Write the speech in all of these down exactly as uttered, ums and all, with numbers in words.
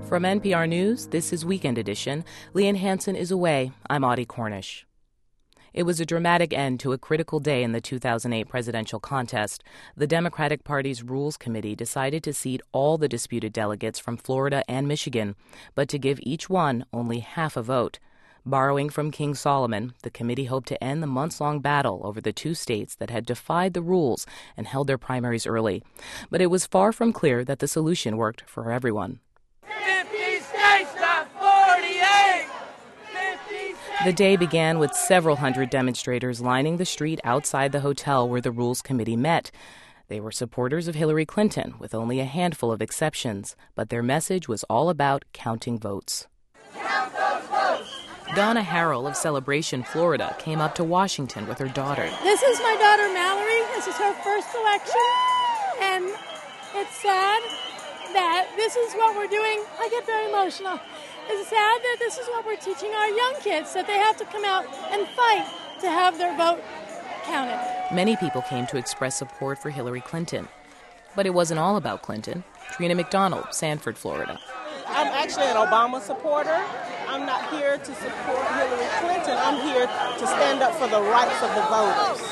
From N P R News, this is Weekend Edition. Leanne Hansen is away. I'm Audie Cornish. It was a dramatic end to a critical day in the two thousand eight presidential contest. The Democratic Party's Rules Committee decided to seat all the disputed delegates from Florida and Michigan, but to give each one only half a vote. Borrowing from King Solomon, the committee hoped to end the months-long battle over the two states that had defied the rules and held their primaries early. But it was far from clear that the solution worked for everyone. The day began with several hundred demonstrators lining the street outside the hotel where the Rules Committee met. They were supporters of Hillary Clinton, with only a handful of exceptions, but their message was all about counting votes. Count those votes! Donna Harrell of Celebration, Florida, came up to Washington with her daughter. This is my daughter Mallory. This is her first election, and it's sad that this is what we're doing. I get very emotional. It's sad that this is what we're teaching our young kids, that they have to come out and fight to have their vote counted. Many people came to express support for Hillary Clinton. But it wasn't all about Clinton. Trina McDonald, Sanford, Florida. I'm actually an Obama supporter. I'm not here to support Hillary Clinton. I'm here to stand up for the rights of the voters.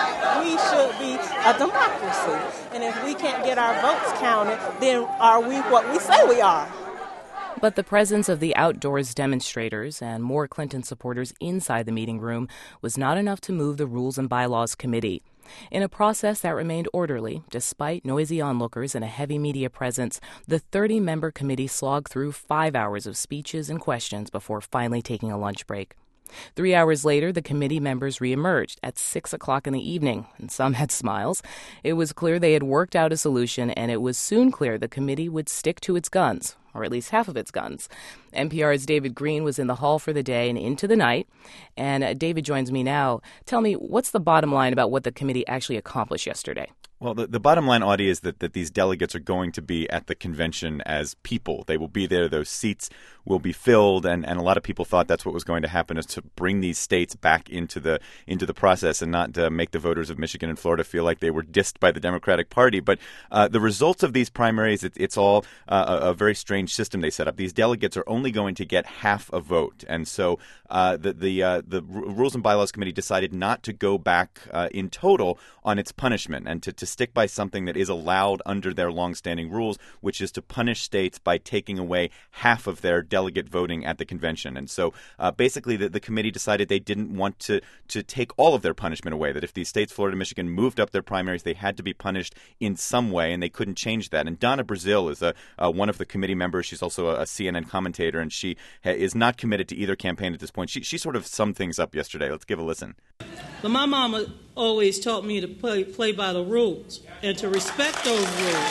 We should be a democracy. And if we can't get our votes counted, then are we what we say we are? But the presence of the outdoors demonstrators and more Clinton supporters inside the meeting room was not enough to move the Rules and Bylaws Committee. In a process that remained orderly, despite noisy onlookers and a heavy media presence, the thirty-member committee slogged through five hours of speeches and questions before finally taking a lunch break. Three hours later, the committee members reemerged at six o'clock in the evening, and some had smiles. It was clear they had worked out a solution, and it was soon clear the committee would stick to its guns, or at least half of its guns. N P R's David Green was in the hall for the day and into the night. And uh, David joins me now. Tell me, what's the bottom line about what the committee actually accomplished yesterday? Well, the, the bottom line, Audie, is that, that these delegates are going to be at the convention as people. They will be there. Those seats will be filled. And, and a lot of people thought that's what was going to happen, is to bring these states back into the into the process and not to make the voters of Michigan and Florida feel like they were dissed by the Democratic Party. But uh, the results of these primaries, it, it's all uh, a, a very strange system they set up. These delegates are only going to get half a vote. And so uh, the the, uh, the Rules and Bylaws Committee decided not to go back uh, in total on its punishment and to, to stick by something that is allowed under their longstanding rules, which is to punish states by taking away half of their delegate voting at the convention. And so uh, basically the, the committee decided they didn't want to, to take all of their punishment away, that if these states, Florida and Michigan, moved up their primaries, they had to be punished in some way, and they couldn't change that. And Donna Brazil is a, uh, one of the committee members. She's also a, a C N N commentator, and she ha- is not committed to either campaign at this point. She, she sort of summed things up yesterday. Let's give a listen. But my mama always taught me to play, play by the rules and to respect those rules.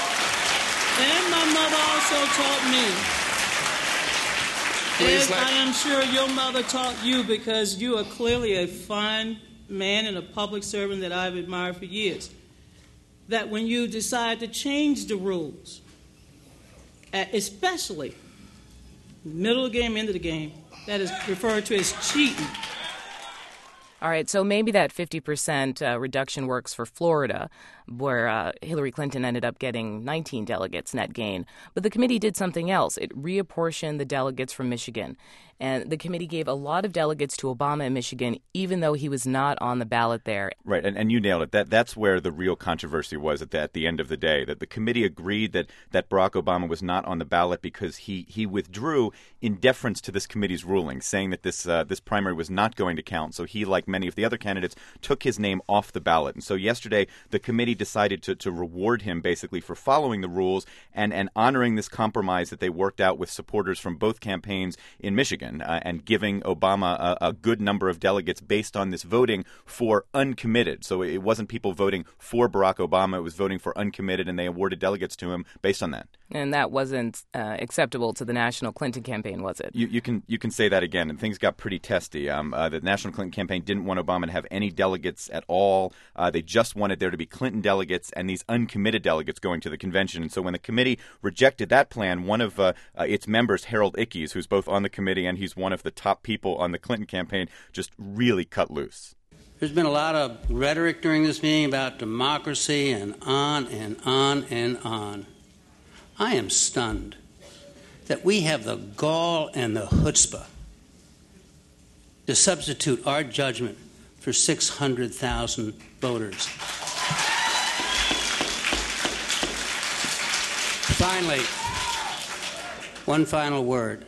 And my mother also taught me, as I am sure your mother taught you, because you are clearly a fine man and a public servant that I've admired for years, that when you decide to change the rules, especially middle of the game, end of the game, that is referred to as cheating. All right, so maybe that fifty percent uh, reduction works for Florida, where uh, Hillary Clinton ended up getting nineteen delegates net gain. But the committee did something else. It reapportioned the delegates from Michigan. And the committee gave a lot of delegates to Obama in Michigan, even though he was not on the ballot there. Right, and, and you nailed it. That That's where the real controversy was at the, at the end of the day, that the committee agreed that, that Barack Obama was not on the ballot because he, he withdrew in deference to this committee's ruling, saying that this uh, this primary was not going to count. So he, like many of the other candidates, took his name off the ballot. And so yesterday, the committee decided to, to reward him basically for following the rules and, and honoring this compromise that they worked out with supporters from both campaigns in Michigan. Uh, and giving Obama a, a good number of delegates based on this voting for uncommitted. So it wasn't people voting for Barack Obama. It was voting for uncommitted, and they awarded delegates to him based on that. And that wasn't uh, acceptable to the National Clinton campaign, was it? You, you can you can say that again, and things got pretty testy. Um, uh, the National Clinton campaign didn't want Obama to have any delegates at all. Uh, they just wanted there to be Clinton delegates and these uncommitted delegates going to the convention. And so when the committee rejected that plan, one of uh, uh, its members, Harold Ickes, who's both on the committee and he's one of the top people on the Clinton campaign, just really cut loose. There's been a lot of rhetoric during this meeting about democracy and on and on and on. I am stunned that we have the gall and the chutzpah to substitute our judgment for six hundred thousand voters. Finally, one final word.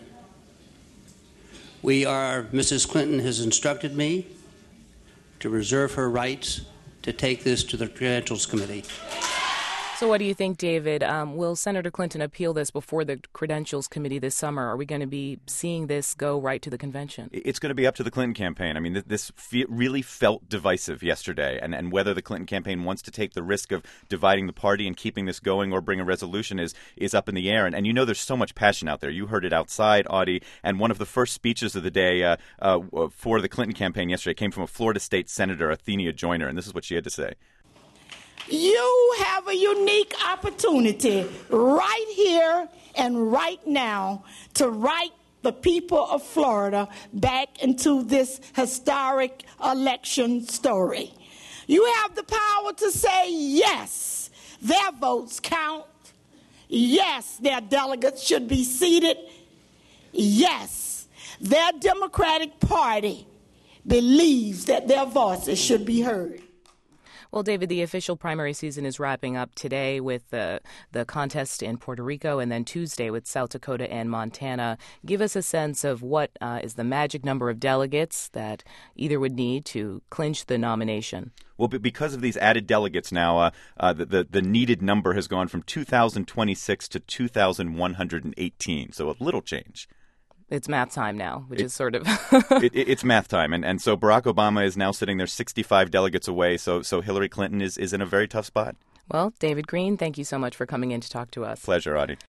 We are, Missus Clinton has instructed me to reserve her rights to take this to the Credentials Committee. So what do you think, David? Um, will Senator Clinton appeal this before the Credentials Committee this summer? Are we going to be seeing this go right to the convention? It's going to be up to the Clinton campaign. I mean, th- this fe- really felt divisive yesterday, and, and whether the Clinton campaign wants to take the risk of dividing the party and keeping this going or bring a resolution is is up in the air. And, and you know there's so much passion out there. You heard it outside, Audie, and one of the first speeches of the day uh, uh, for the Clinton campaign yesterday came from a Florida State Senator, Athenia Joyner, and this is what she had to say. You have a unique opportunity right here and right now to write the people of Florida back into this historic election story. You have the power to say yes, their votes count. Yes, their delegates should be seated. Yes, their Democratic Party believes that their voices should be heard. Well, David, the official primary season is wrapping up today with the, the contest in Puerto Rico and then Tuesday with South Dakota and Montana. Give us a sense of what uh, is the magic number of delegates that either would need to clinch the nomination. Well, because of these added delegates now, uh, uh, the, the, the needed number has gone from two thousand twenty-six to two thousand one hundred eighteen, so a little change. It's math time now, which it, is sort of... it, it, it's math time. And, and so Barack Obama is now sitting there sixty-five delegates away. So so Hillary Clinton is, is in a very tough spot. Well, David Green, thank you so much for coming in to talk to us. Pleasure, Audie.